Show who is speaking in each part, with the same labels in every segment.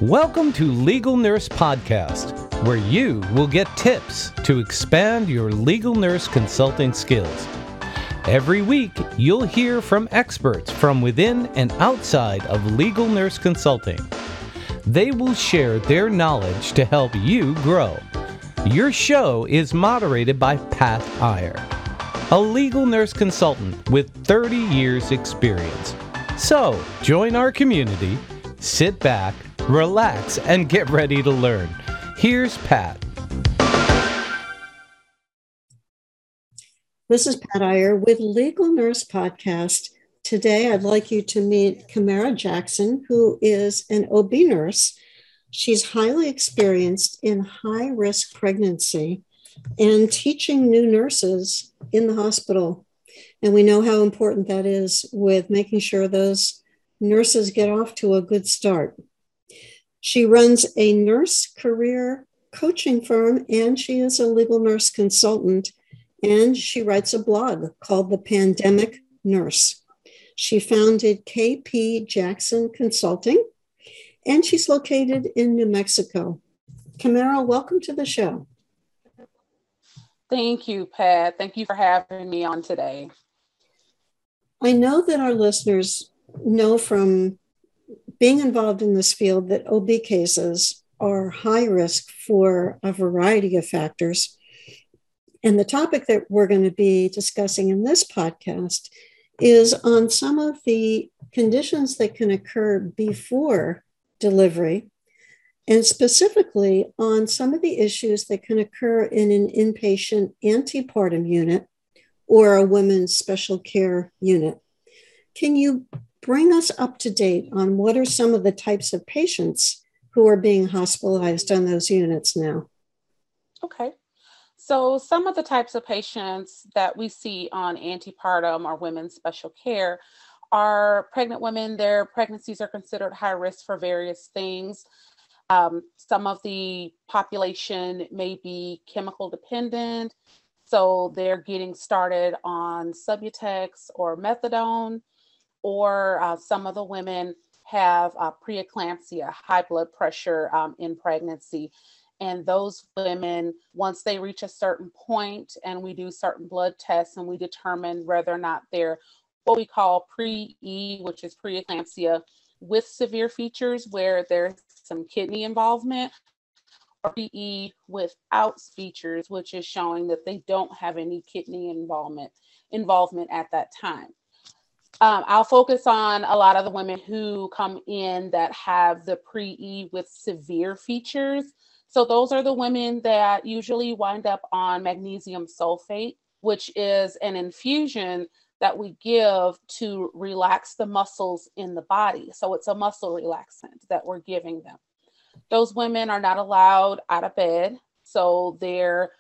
Speaker 1: Welcome to Legal Nurse Podcast, where you will get tips to expand your legal nurse consulting skills. Every week, you'll hear from experts from within and outside of legal nurse consulting. They will share their knowledge to help you grow. Your show is moderated by Pat Iyer, a legal nurse consultant with 30 years experience. So, join our community, sit back, relax, and get ready to learn. Here's Pat.
Speaker 2: This is Pat Iyer with Legal Nurse Podcast. Today, I'd like you to meet Camara Jackson, who is an OB nurse. She's highly experienced in high-risk pregnancy and teaching new nurses in the hospital. And we know how important that is with making sure those nurses get off to a good start. She runs a nurse career coaching firm, and she is a legal nurse consultant, and she writes a blog called The Pandemic Nurse. She founded KP Jackson Consulting, and she's located in New Mexico. Camara, welcome to the show.
Speaker 3: Thank you, Pat. Thank you for having me on today.
Speaker 2: I know that our listeners know from being involved in this field that OB cases are high risk for a variety of factors. And the topic that we're going to be discussing in this podcast is on some of the conditions that can occur before delivery, and specifically on some of the issues that can occur in an inpatient antepartum unit or a women's special care unit. Can you bring us up to date on what are some of the types of patients who are being hospitalized on those units now?
Speaker 3: Okay. So some of the types of patients that we see on antepartum or women's special care are pregnant women. Their pregnancies are considered high risk for various things. Some of the population may be chemical dependent, so they're getting started on Subutex or methadone, or some of the women have preeclampsia, high blood pressure in pregnancy. And those women, once they reach a certain point and we do certain blood tests and we determine whether or not they're what we call pre-E, which is preeclampsia with severe features where there's some kidney involvement, or pre-E without features, which is showing that they don't have any kidney involvement at that time. I'll focus on a lot of the women who come in that have the pre-E with severe features. So those are the women that usually wind up on magnesium sulfate, which is an infusion that we give to relax the muscles in the body. So it's a muscle relaxant that we're giving them. Those women are not allowed out of bed. So they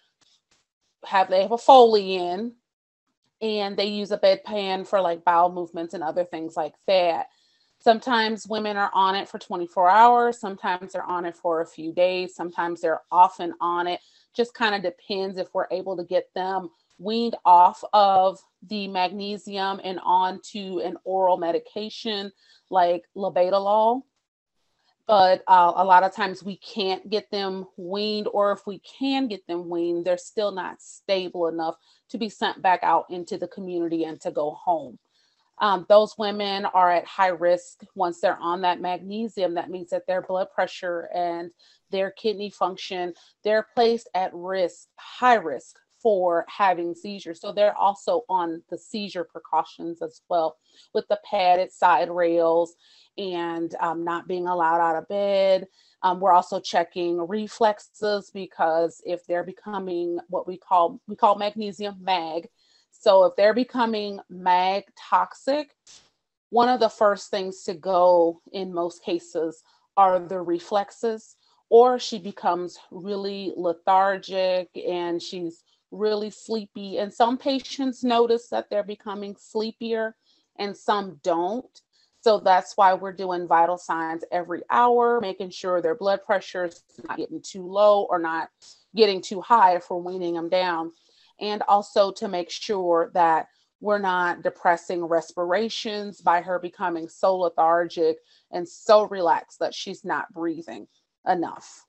Speaker 3: have a Foley in, and they use a bedpan for like bowel movements and other things like that. Sometimes women are on it for 24 hours. Sometimes they're on it for a few days. Sometimes they're often on it. Just kind of depends if we're able to get them weaned off of the magnesium and onto an oral medication like labetalol. But a lot of times we can't get them weaned, or if we can get them weaned, they're still not stable enough to be sent back out into the community and to go home. Those women are at high risk once they're on that magnesium. That means that their blood pressure and their kidney function, they're placed at risk, high risk for having seizures. So they're also on the seizure precautions as well, with the padded side rails and not being allowed out of bed. We're also checking reflexes, because if they're becoming what we call magnesium MAG. So if they're becoming MAG toxic, one of the first things to go in most cases are the reflexes, or she becomes really lethargic and she's really sleepy. And some patients notice that they're becoming sleepier and some don't. So that's why we're doing vital signs every hour, making sure their blood pressure is not getting too low or not getting too high if we're weaning them down. And also to make sure that we're not depressing respirations by her becoming so lethargic and so relaxed that she's not breathing enough.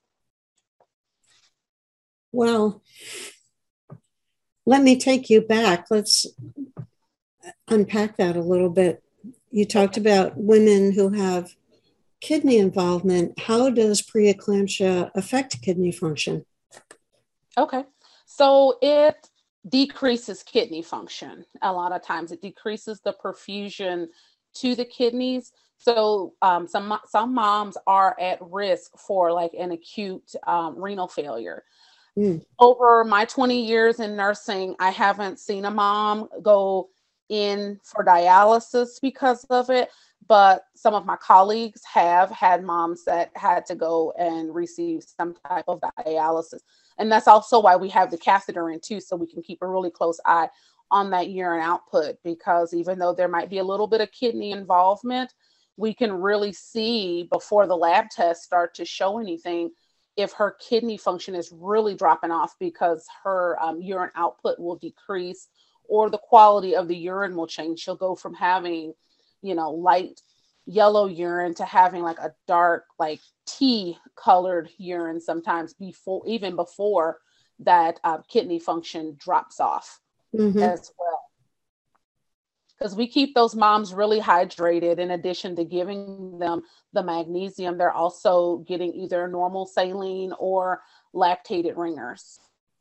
Speaker 2: Well, let me take you back. Let's unpack that a little bit. You talked about women who have kidney involvement. How does preeclampsia affect kidney function?
Speaker 3: Okay. So it decreases kidney function. A lot of times it decreases the perfusion to the kidneys. So some moms are at risk for like an acute renal failure. Over my 20 years in nursing, I haven't seen a mom go in for dialysis because of it, but some of my colleagues have had moms that had to go and receive some type of dialysis. And that's also why we have the catheter in too, so we can keep a really close eye on that urine output, because even though there might be a little bit of kidney involvement, we can really see before the lab tests start to show anything if her kidney function is really dropping off, because her urine output will decrease or the quality of the urine will change. She'll go from having, light yellow urine to having like a dark, like tea colored urine sometimes before that kidney function drops off as well. Because we keep those moms really hydrated. In addition to giving them the magnesium, they're also getting either normal saline or lactated ringers.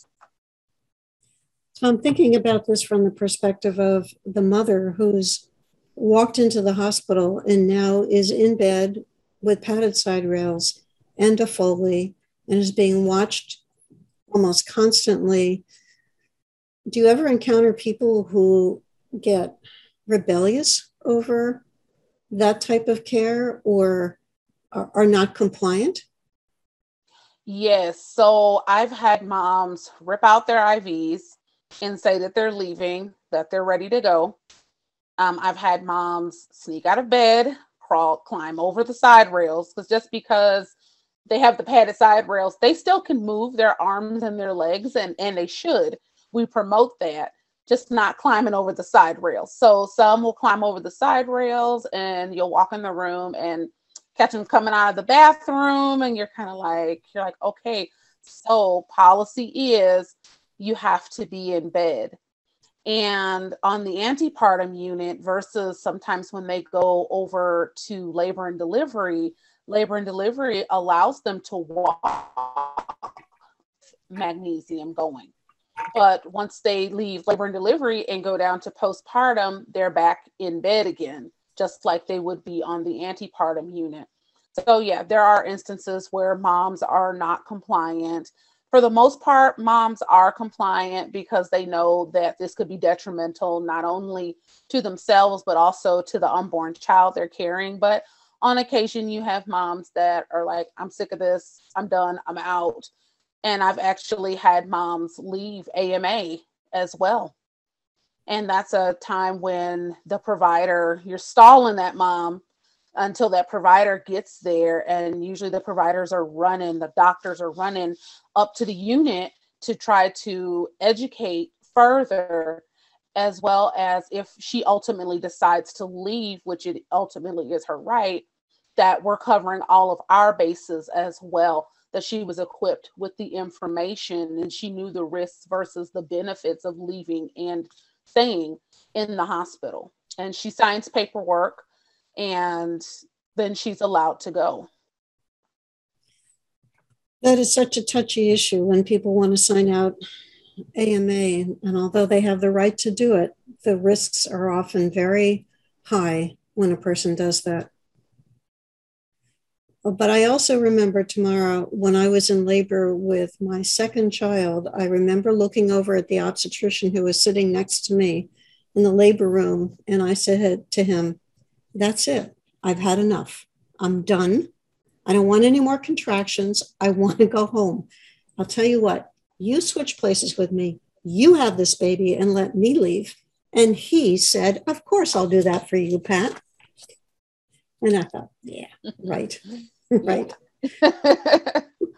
Speaker 2: So I'm thinking about this from the perspective of the mother who's walked into the hospital and now is in bed with padded side rails and a Foley and is being watched almost constantly. Do you ever encounter people who get rebellious over that type of care or are not compliant?
Speaker 3: Yes. So I've had moms rip out their IVs and say that they're leaving, that they're ready to go. I've had moms sneak out of bed, climb over the side rails, because they have the padded side rails, they still can move their arms and their legs, and they should. We promote that, just not climbing over the side rails. So some will climb over the side rails and you'll walk in the room and catch them coming out of the bathroom, and you're like, okay, so policy is you have to be in bed. And on the antepartum unit versus sometimes when they go over to labor and delivery allows them to walk magnesium going. But once they leave labor and delivery and go down to postpartum, they're back in bed again, just like they would be on the antepartum unit. So yeah, there are instances where moms are not compliant. For the most part, moms are compliant because they know that this could be detrimental not only to themselves, but also to the unborn child they're carrying. But on occasion, you have moms that are like, I'm sick of this, I'm done, I'm out. And I've actually had moms leave AMA as well. And that's a time when the provider, you're stalling that mom until that provider gets there. And usually the providers are running, the doctors are running up to the unit to try to educate further, as well as if she ultimately decides to leave, which it ultimately is her right, that we're covering all of our bases as well, that she was equipped with the information and she knew the risks versus the benefits of leaving and staying in the hospital. And she signs paperwork and then she's allowed to go.
Speaker 2: That is such a touchy issue when people want to sign out AMA. And although they have the right to do it, the risks are often very high when a person does that. But I also remember, Tamara, when I was in labor with my second child, I remember looking over at the obstetrician who was sitting next to me in the labor room. And I said to him, that's it. I've had enough. I'm done. I don't want any more contractions. I want to go home. I'll tell you what, you switch places with me. You have this baby and let me leave. And he said, of course, I'll do that for you, Pat. And I thought, yeah, right. Right.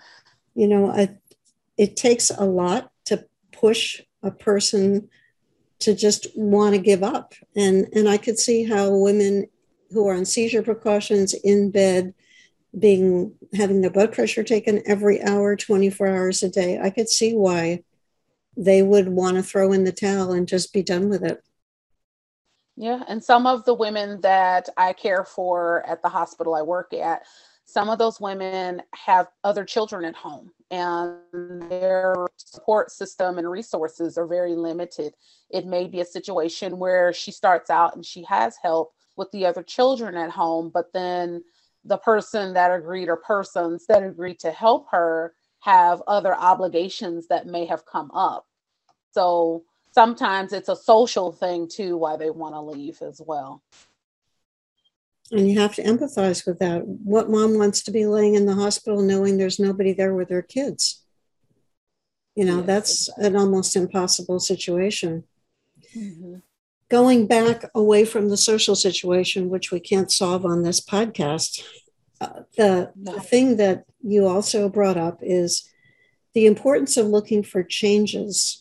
Speaker 2: It takes a lot to push a person to just want to give up. And I could see how women who are on seizure precautions in bed, having their blood pressure taken every hour, 24 hours a day, I could see why they would want to throw in the towel and just be done with it.
Speaker 3: Yeah, and some of the women that I care for at the hospital I work at, some of those women have other children at home, and their support system and resources are very limited. It may be a situation where she starts out and she has help with the other children at home, but then the person that agreed, or persons that agreed to help her, have other obligations that may have come up. So sometimes it's a social thing too, why they want to leave as well.
Speaker 2: And you have to empathize with that. What mom wants to be laying in the hospital knowing there's nobody there with their kids? Yes, that's exactly. An almost impossible situation. Mm-hmm. Going back away from the social situation, which we can't solve on this podcast, the thing that you also brought up is the importance of looking for changes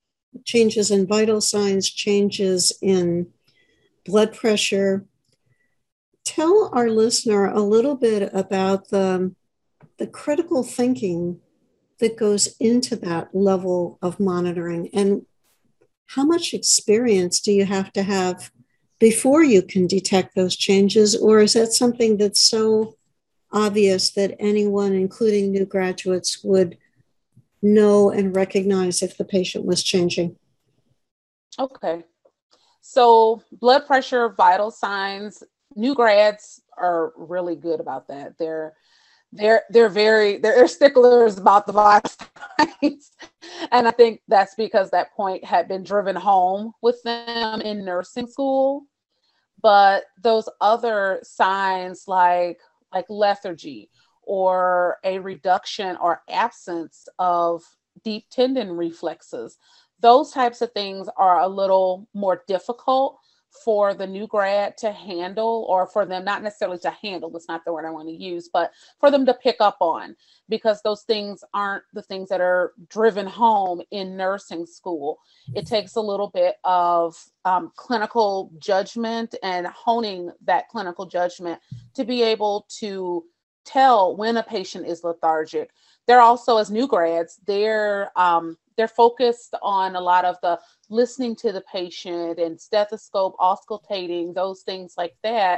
Speaker 2: in vital signs, changes in blood pressure. Tell our listener a little bit about the critical thinking that goes into that level of monitoring, and how much experience do you have to have before you can detect those changes? Or is that something that's so obvious that anyone, including new graduates, would know and recognize if the patient was changing?
Speaker 3: Okay. So blood pressure, vital signs, new grads are really good about that. They're sticklers about the vital signs. And I think that's because that point had been driven home with them in nursing school. But those other signs like lethargy, or a reduction or absence of deep tendon reflexes, those types of things are a little more difficult for the new grad to handle, or for them not necessarily to handle, that's not the word I want to use, but for them to pick up on, because those things aren't the things that are driven home in nursing school. It takes a little bit of clinical judgment and honing that clinical judgment to be able to tell when a patient is lethargic. They're also, as new grads, they're focused on a lot of the listening to the patient and stethoscope, auscultating, those things like that.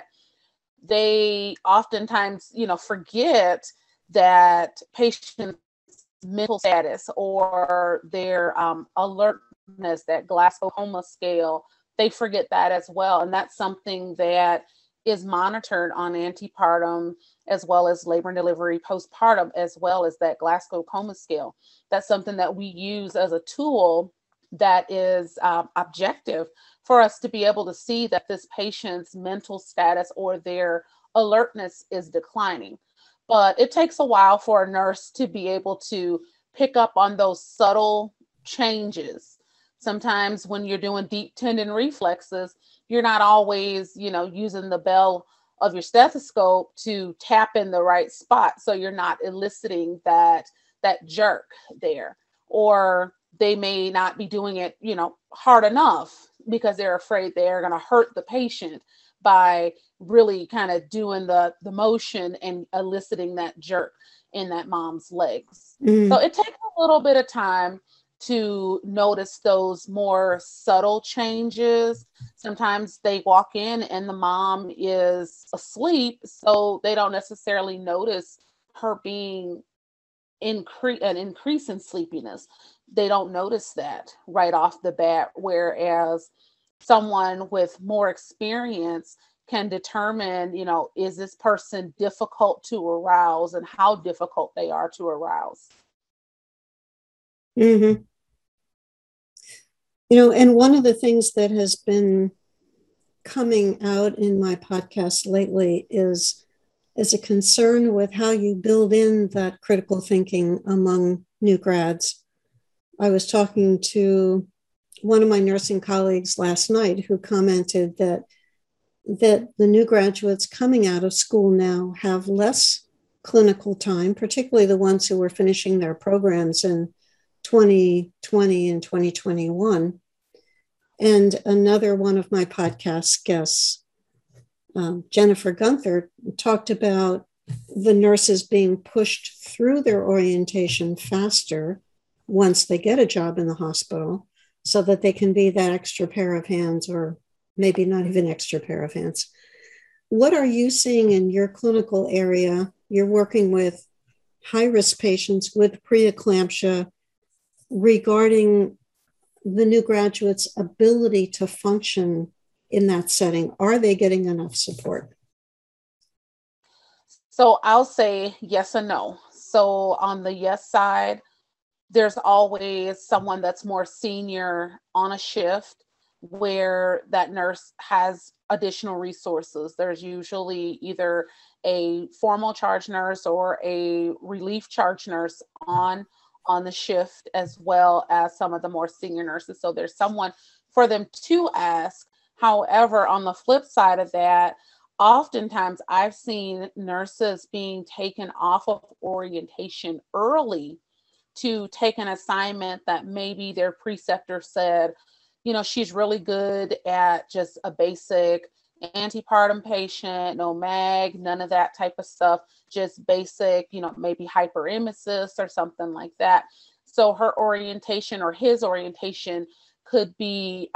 Speaker 3: They oftentimes, forget that patient's mental status or their alertness, that Glasgow Coma Scale, they forget that as well. And that's something that is monitored on antepartum, as well as labor and delivery postpartum, as well as that Glasgow Coma Scale. That's something that we use as a tool that is objective for us to be able to see that this patient's mental status or their alertness is declining. But it takes a while for a nurse to be able to pick up on those subtle changes. Sometimes when you're doing deep tendon reflexes, you're not always, using the bell of your stethoscope to tap in the right spot. So you're not eliciting that jerk there. Or they may not be doing it, hard enough because they're afraid they're going to hurt the patient by really kind of doing the motion and eliciting that jerk in that mom's legs. Mm. So it takes a little bit of time to notice those more subtle changes. Sometimes they walk in and the mom is asleep, so they don't necessarily notice her being an increase in sleepiness. They don't notice that right off the bat, whereas someone with more experience can determine, is this person difficult to arouse and how difficult they are to arouse.
Speaker 2: Mm-hmm. And one of the things that has been coming out in my podcast lately is a concern with how you build in that critical thinking among new grads. I was talking to one of my nursing colleagues last night who commented that the new graduates coming out of school now have less clinical time, particularly the ones who were finishing their programs in 2020 and 2021. And another one of my podcast guests, Jennifer Gunther, talked about the nurses being pushed through their orientation faster once they get a job in the hospital so that they can be that extra pair of hands, or maybe not even extra pair of hands. What are you seeing in your clinical area? You're working with high-risk patients with preeclampsia regarding the new graduates' ability to function in that setting. Are they getting enough support?
Speaker 3: So I'll say yes and no. So on the yes side, there's always someone that's more senior on a shift where that nurse has additional resources. There's usually either a formal charge nurse or a relief charge nurse on the shift, as well as some of the more senior nurses. So there's someone for them to ask. However, on the flip side of that, oftentimes I've seen nurses being taken off of orientation early to take an assignment that maybe their preceptor said, she's really good at just a basic antepartum patient, no mag, none of that type of stuff, just basic, maybe hyperemesis or something like that. So her orientation or his orientation could be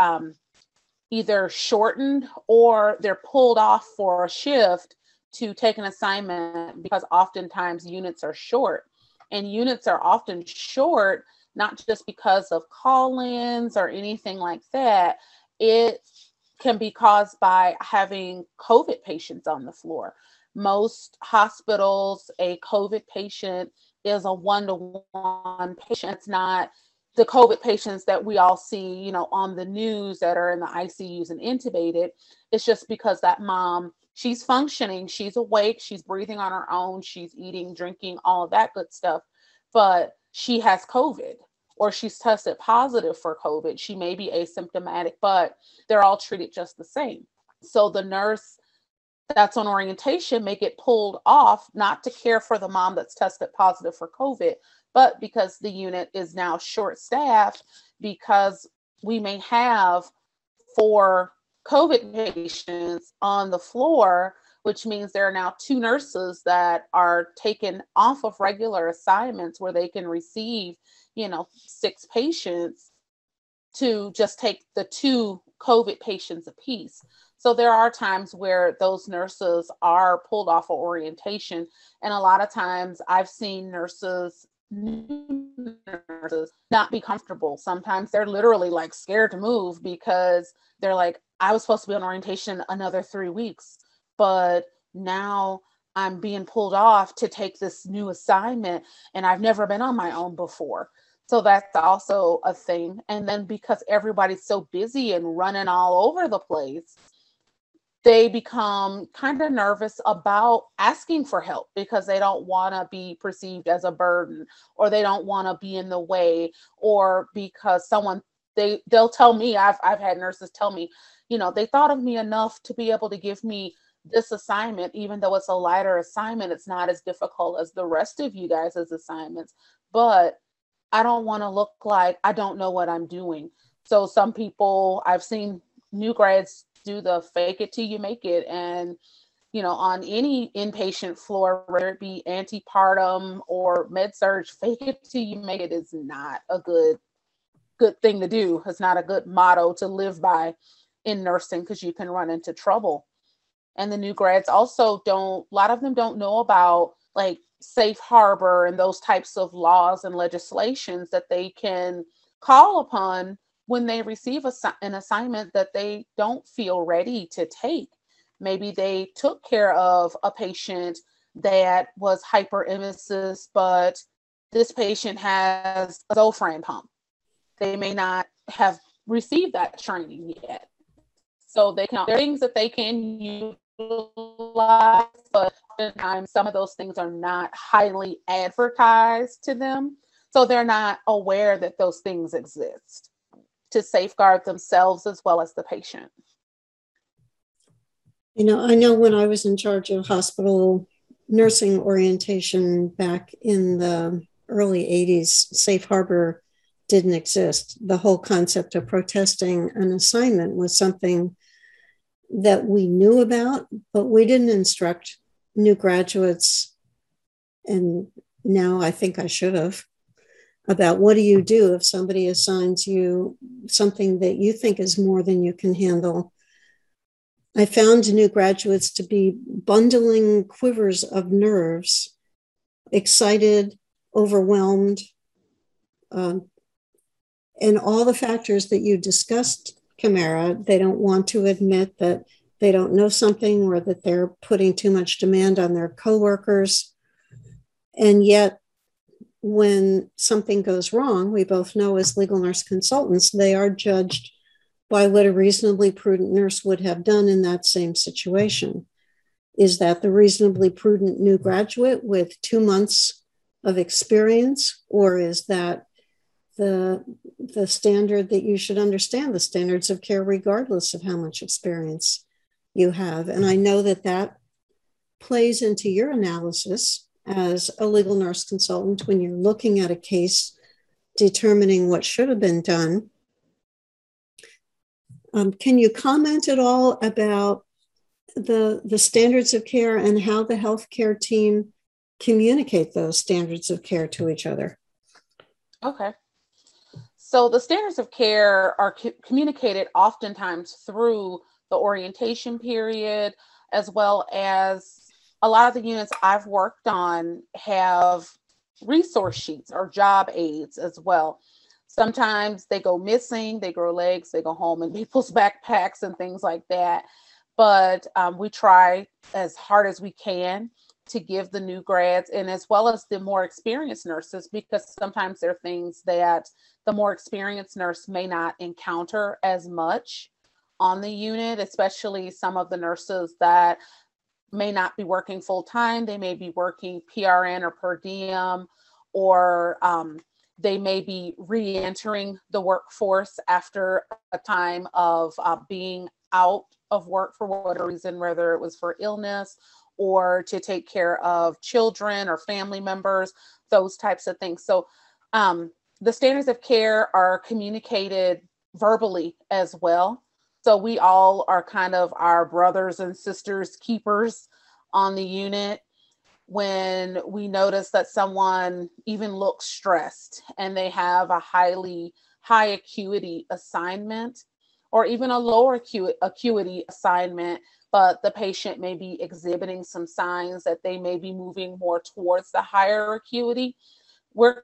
Speaker 3: either shortened or they're pulled off for a shift to take an assignment, because oftentimes units are short, and units are often short not just because of call-ins or anything like that. It can be caused by having COVID patients on the floor. Most hospitals, a COVID patient is a one-to-one patient. It's not the COVID patients that we all see, on the news that are in the ICUs and intubated. It's just because that mom, she's functioning, she's awake, she's breathing on her own, she's eating, drinking, all of that good stuff, but she has COVID or she's tested positive for COVID. She may be asymptomatic, but they're all treated just the same. So the nurse that's on orientation may get pulled off, not to care for the mom that's tested positive for COVID, but because the unit is now short-staffed, because we may have 4 COVID patients on the floor, which means there are now 2 nurses that are taken off of regular assignments where they can receive, 6 patients to just take the 2 COVID patients apiece. So there are times where those nurses are pulled off of orientation. And a lot of times I've seen nurses not be comfortable. Sometimes they're literally like scared to move because they're like, I was supposed to be on orientation another 3 weeks, but now I'm being pulled off to take this new assignment and I've never been on my own before. So that's also a thing. And then because everybody's so busy and running all over the place, they become kind of nervous about asking for help because they don't want to be perceived as a burden, or they don't want to be in the way, or because they'll tell me, I've had nurses tell me, they thought of me enough to be able to give me this assignment, even though it's a lighter assignment, it's not as difficult as the rest of you guys' assignments, but I don't want to look like I don't know what I'm doing. So some people, I've seen new grads do the fake it till you make it. And, on any inpatient floor, whether it be antepartum or med surg, fake it till you make it is not a good thing to do. It's not a good motto to live by in nursing, because you can run into trouble. And the new grads also a lot of them don't know about like safe harbor and those types of laws and legislations that they can call upon when they receive an assignment that they don't feel ready to take. Maybe they took care of a patient that was hyperemesis, but this patient has a Zofran pump. They may not have received that training yet. So there are things that they can utilize, but oftentimes some of those things are not highly advertised to them. So they're not aware that those things exist to safeguard themselves as well as the patient.
Speaker 2: I know when I was in charge of hospital nursing orientation back in the early 80s, Safe Harbor didn't exist. The whole concept of protesting an assignment was something that we knew about, but we didn't instruct new graduates. And now I think I should have, about what do you do if somebody assigns you something that you think is more than you can handle. I found new graduates to be bundling quivers of nerves, excited, overwhelmed, and all the factors that you discussed, Camara. They don't want to admit that they don't know something or that they're putting too much demand on their coworkers. And yet, when something goes wrong, we both know as legal nurse consultants, they are judged by what a reasonably prudent nurse would have done in that same situation. Is that the reasonably prudent new graduate with 2 months of experience, or is that the standard that you should understand, the standards of care, regardless of how much experience you have? And I know that that plays into your analysis as a legal nurse consultant when you're looking at a case, determining what should have been done. Can you comment at all about the standards of care and how the healthcare team communicate those standards of care to each other?
Speaker 3: Okay. So the standards of care are communicated oftentimes through the orientation period, as well as a lot of the units I've worked on have resource sheets or job aids as well. Sometimes they go missing, they grow legs, they go home in people's backpacks and things like that. But we try as hard as we can to give the new grads, and as well as the more experienced nurses, because sometimes there are things that the more experienced nurse may not encounter as much on the unit, especially some of the nurses that may not be working full time. They may be working PRN or per diem, or they may be re-entering the workforce after a time of being out of work for whatever reason, whether it was for illness or to take care of children or family members, those types of things. So the standards of care are communicated verbally as well. So we all are kind of our brothers and sisters keepers on the unit. When we notice that someone even looks stressed and they have a high acuity assignment, or even a lower acuity assignment, but the patient may be exhibiting some signs that they may be moving more towards the higher acuity, we're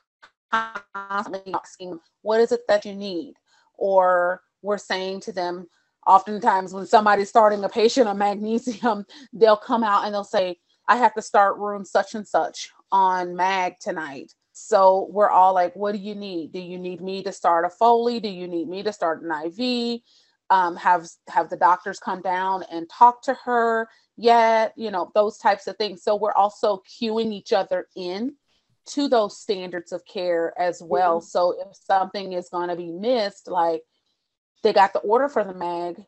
Speaker 3: constantly asking, what is it that you need? Or we're saying to them, oftentimes when somebody's starting a patient on magnesium, they'll come out and they'll say, I have to start room such and such on mag tonight. So we're all like, what do you need? Do you need me to start a Foley? Do you need me to start an IV? Have the doctors come down and talk to her yet? You know, those types of things. So we're also cueing each other in to those standards of care as well. So if something is going to be missed, like they got the order for the mag,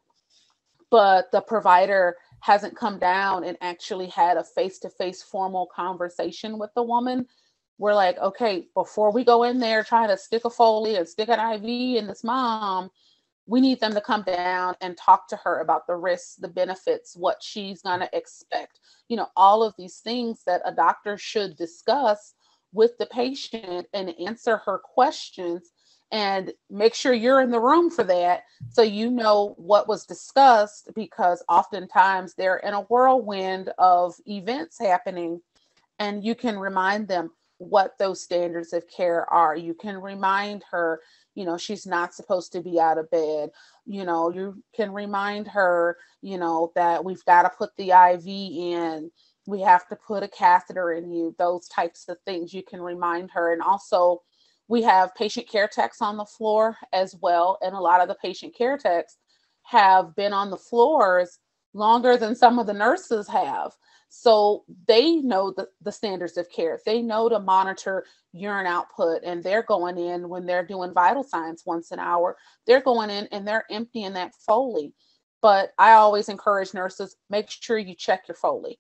Speaker 3: but the provider hasn't come down and actually had a face-to-face formal conversation with the woman, we're like, okay, before we go in there trying to stick a Foley and stick an IV in this mom, we need them to come down and talk to her about the risks, the benefits, what she's going to expect. You know, all of these things that a doctor should discuss with the patient and answer her questions, and make sure you're in the room for that so you know what was discussed, because oftentimes they're in a whirlwind of events happening, and you can remind them what those standards of care are. You can remind her, you know, she's not supposed to be out of bed. You know, you can remind her, you know, that we've got to put the IV in. We have to put a catheter in you, those types of things you can remind her. And also we have patient care techs on the floor as well. And a lot of the patient care techs have been on the floors longer than some of the nurses have. So they know the standards of care. They know to monitor urine output, and they're going in when they're doing vital signs once an hour. They're going in and they're emptying that Foley. But I always encourage nurses, make sure you check your Foley.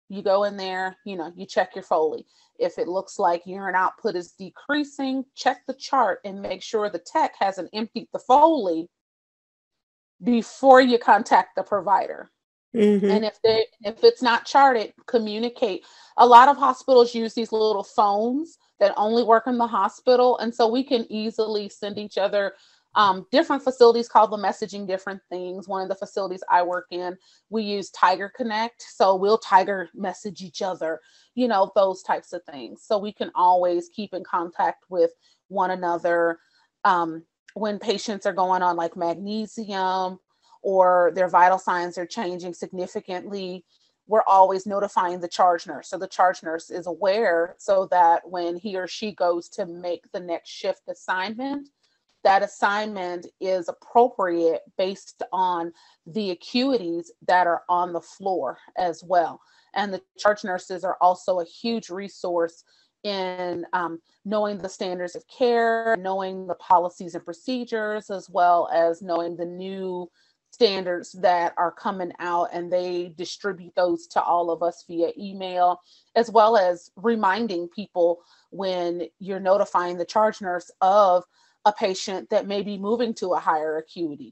Speaker 3: You go in there, you check your Foley. If it looks like urine output is decreasing, check the chart and make sure the tech hasn't emptied the Foley before you contact the provider. Mm-hmm. And if it's not charted, communicate. A lot of hospitals use these little phones that only work in the hospital. And so we can easily send each other. Different facilities call the messaging different things. One of the facilities I work in, we use Tiger Connect. So we'll Tiger message each other, those types of things. So we can always keep in contact with one another. When patients are going on like magnesium or their vital signs are changing significantly, we're always notifying the charge nurse. So the charge nurse is aware so that when he or she goes to make the next shift assignment, that assignment is appropriate based on the acuities that are on the floor as well. And the charge nurses are also a huge resource in knowing the standards of care, knowing the policies and procedures, as well as knowing the new standards that are coming out, and they distribute those to all of us via email, as well as reminding people when you're notifying the charge nurse of a patient that may be moving to a higher acuity.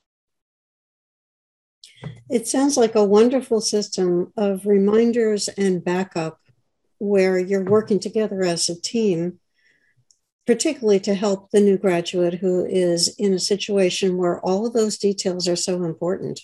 Speaker 2: It sounds like a wonderful system of reminders and backup where you're working together as a team, particularly to help the new graduate who is in a situation where all of those details are so important.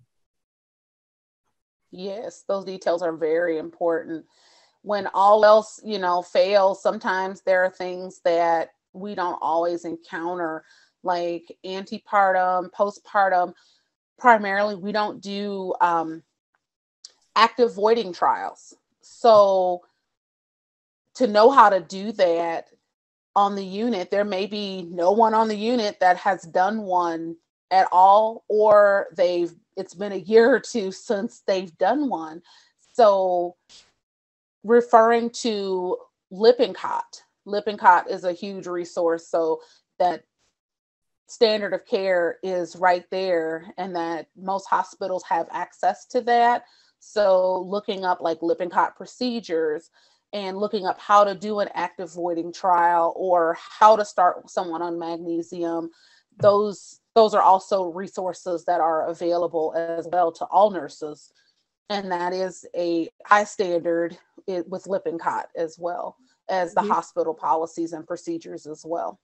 Speaker 3: Yes, those details are very important. When all else, fails, sometimes there are things that we don't always encounter, like antepartum, postpartum. Primarily, we don't do active voiding trials. So to know how to do that on the unit, there may be no one on the unit that has done one at all, or it's been a year or two since they've done one. So referring to Lippincott is a huge resource, so that standard of care is right there and that most hospitals have access to that. So looking up like Lippincott procedures and looking up how to do an active voiding trial or how to start someone on magnesium, those are also resources that are available as well to all nurses. And that is a high standard with Lippincott as well as the hospital policies and procedures as well.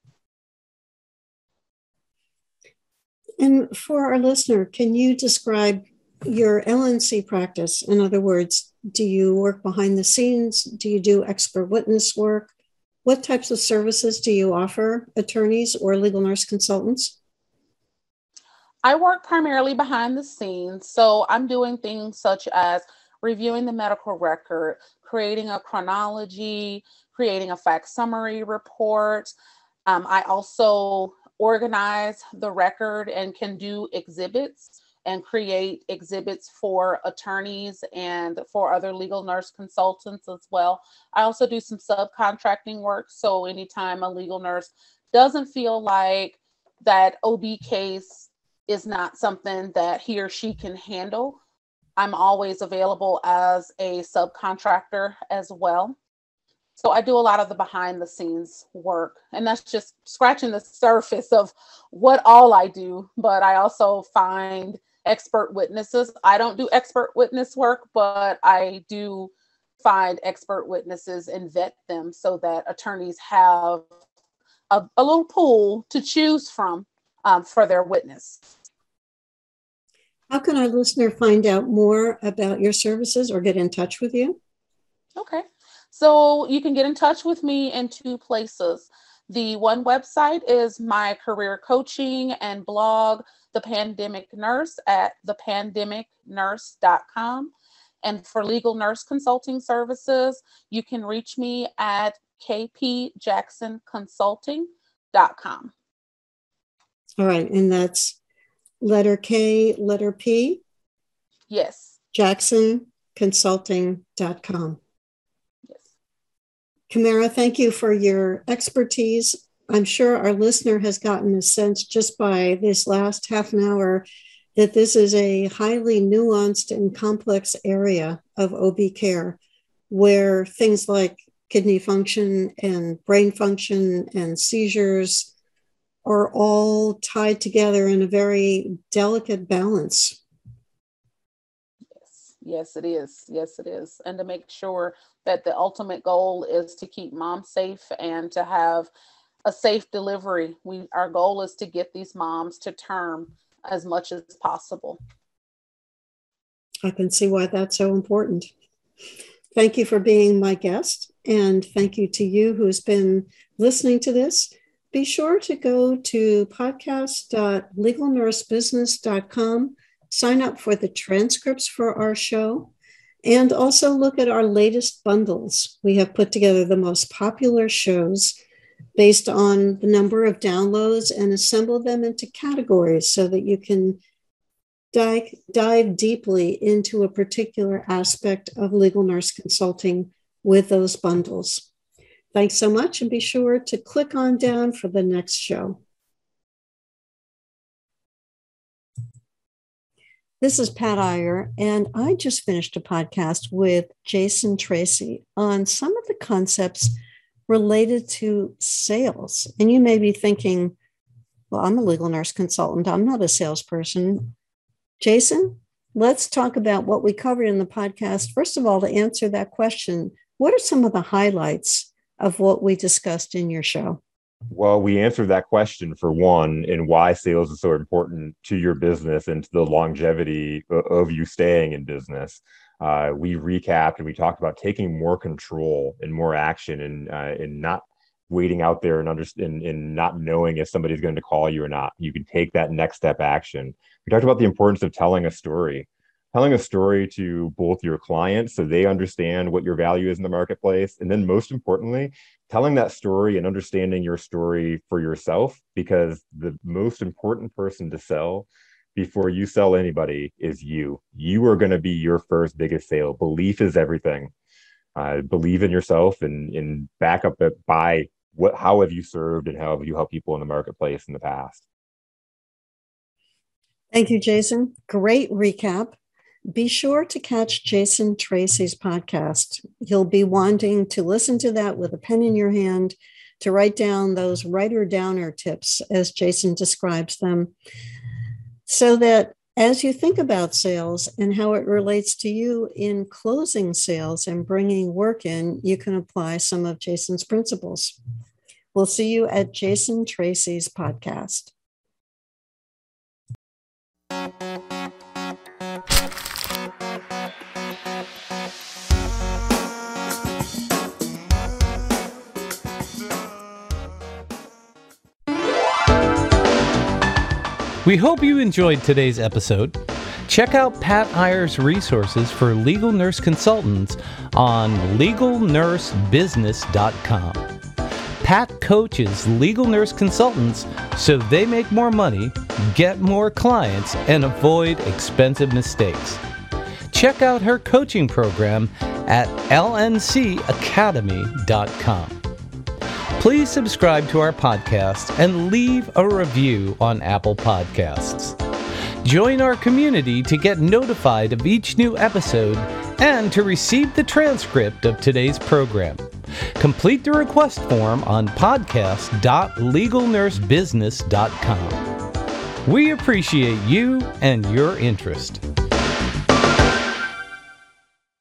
Speaker 2: And for our listener, can you describe your LNC practice? In other words, do you work behind the scenes? Do you do expert witness work? What types of services do you offer attorneys or legal nurse consultants?
Speaker 3: I work primarily behind the scenes. So I'm doing things such as reviewing the medical record, creating a chronology, creating a fact summary report. I also organize the record and can do exhibits and create exhibits for attorneys and for other legal nurse consultants as well. I also do some subcontracting work. So anytime a legal nurse doesn't feel like that OB case is not something that he or she can handle, I'm always available as a subcontractor as well. So I do a lot of the behind the scenes work, and that's just scratching the surface of what all I do. But I also find expert witnesses. I don't do expert witness work, but I do find expert witnesses and vet them so that attorneys have a little pool to choose from for their witness.
Speaker 2: How can our listener find out more about your services or get in touch with you?
Speaker 3: Okay. So you can get in touch with me in two places. The one website is my career coaching and blog, The Pandemic Nurse, at thepandemicnurse.com. And for legal nurse consulting services, you can reach me at kpjacksonconsulting.com.
Speaker 2: All right. And that's letter K, letter P?
Speaker 3: Yes.
Speaker 2: jacksonconsulting.com. Camara, thank you for your expertise. I'm sure our listener has gotten a sense just by this last half an hour that this is a highly nuanced and complex area of OB care where things like kidney function and brain function and seizures are all tied together in a very delicate balance.
Speaker 3: Yes, it is. Yes, it is. And to make sure that the ultimate goal is to keep mom safe and to have a safe delivery. Our goal is to get these moms to term as much as possible.
Speaker 2: I can see why that's so important. Thank you for being my guest, and thank you to you who's been listening to this. Be sure to go to podcast.legalnursebusiness.com, sign up for the transcripts for our show, and also look at our latest bundles. We have put together the most popular shows based on the number of downloads and assemble them into categories so that you can dive deeply into a particular aspect of legal nurse consulting with those bundles. Thanks so much, and be sure to click on down for the next show. This is Pat Iyer, and I just finished a podcast with Jason Tracy on some of the concepts related to sales. And you may be thinking, well, I'm a legal nurse consultant. I'm not a salesperson. Jason, let's talk about what we covered in the podcast. First of all, to answer that question, what are some of the highlights of what we discussed in your show?
Speaker 4: Well, we answered that question for one, and why sales is so important to your business and to the longevity of you staying in business. We recapped and we talked about taking more control and more action and not waiting out there and not knowing if somebody's going to call you or not. You can take that next step action. We talked about the importance of telling a story to both your clients so they understand what your value is in the marketplace. And then most importantly, telling that story and understanding your story for yourself, because the most important person to sell before you sell anybody is you. You are going to be your first biggest sale. Belief is everything. Believe in yourself and back up it by how have you served and how have you helped people in the marketplace in the past.
Speaker 2: Thank you, Jason. Great recap. Be sure to catch Jason Tracy's podcast. You'll be wanting to listen to that with a pen in your hand to write down those writer-downer tips as Jason describes them, so that as you think about sales and how it relates to you in closing sales and bringing work in, you can apply some of Jason's principles. We'll see you at Jason Tracy's podcast.
Speaker 1: We hope you enjoyed today's episode. Check out Pat Iyer's resources for legal nurse consultants on legalnursebusiness.com. Pat coaches legal nurse consultants so they make more money, get more clients, and avoid expensive mistakes. Check out her coaching program at lncacademy.com. Please subscribe to our podcast and leave a review on Apple Podcasts. Join our community to get notified of each new episode and to receive the transcript of today's program. Complete the request form on podcast.legalnursebusiness.com. We appreciate you and your interest.